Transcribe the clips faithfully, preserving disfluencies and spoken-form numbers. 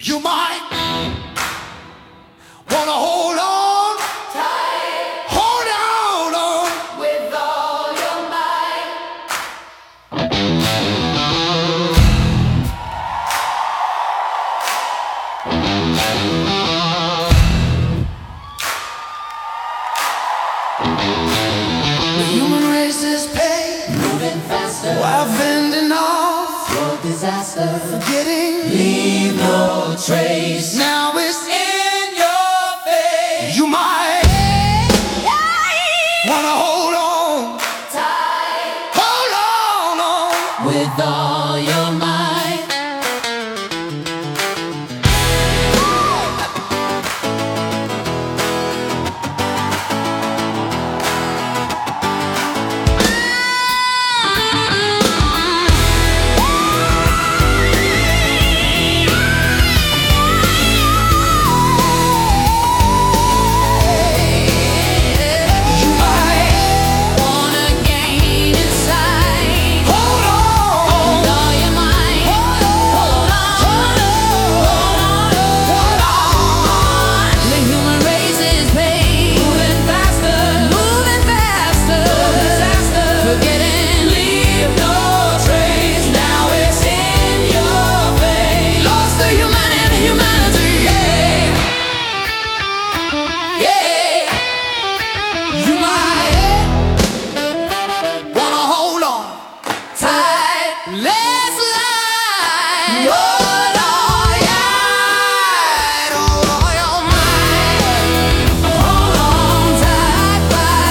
You might wanna hold on tight, hold on, on with all your might. The human race is paid, moving faster while fending off for disaster, forgetting leave no trace. Now it's in your face. You might wanna hold on tight, hold on, on with all your might. Let's lie. Hold all your, hold all your might. Hold on tight,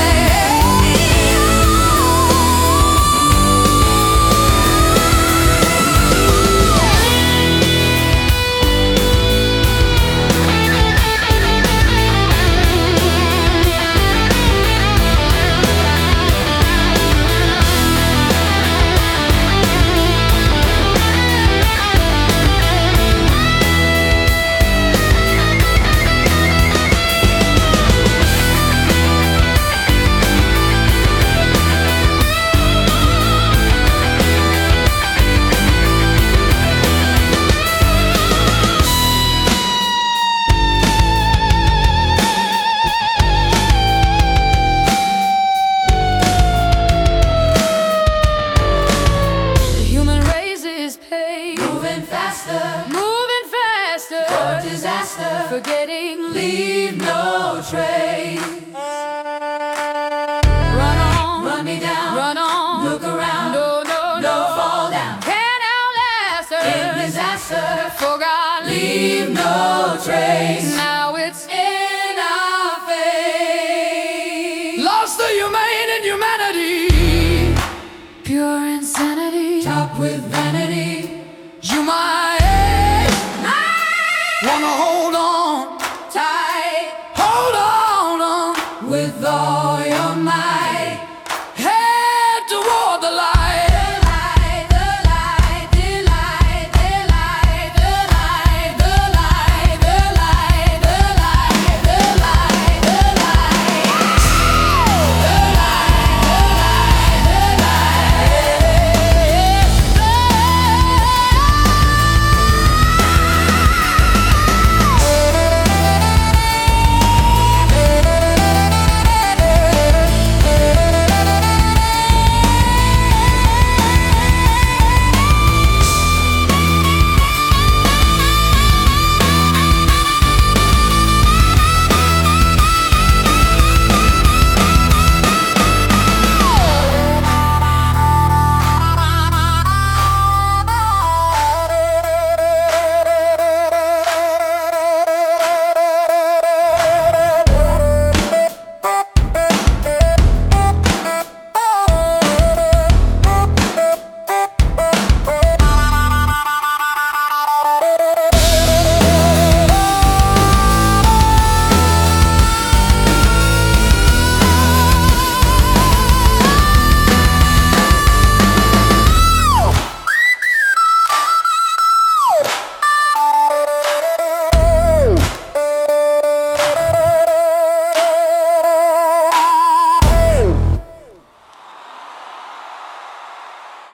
moving faster, for disaster, forgetting leave no trace.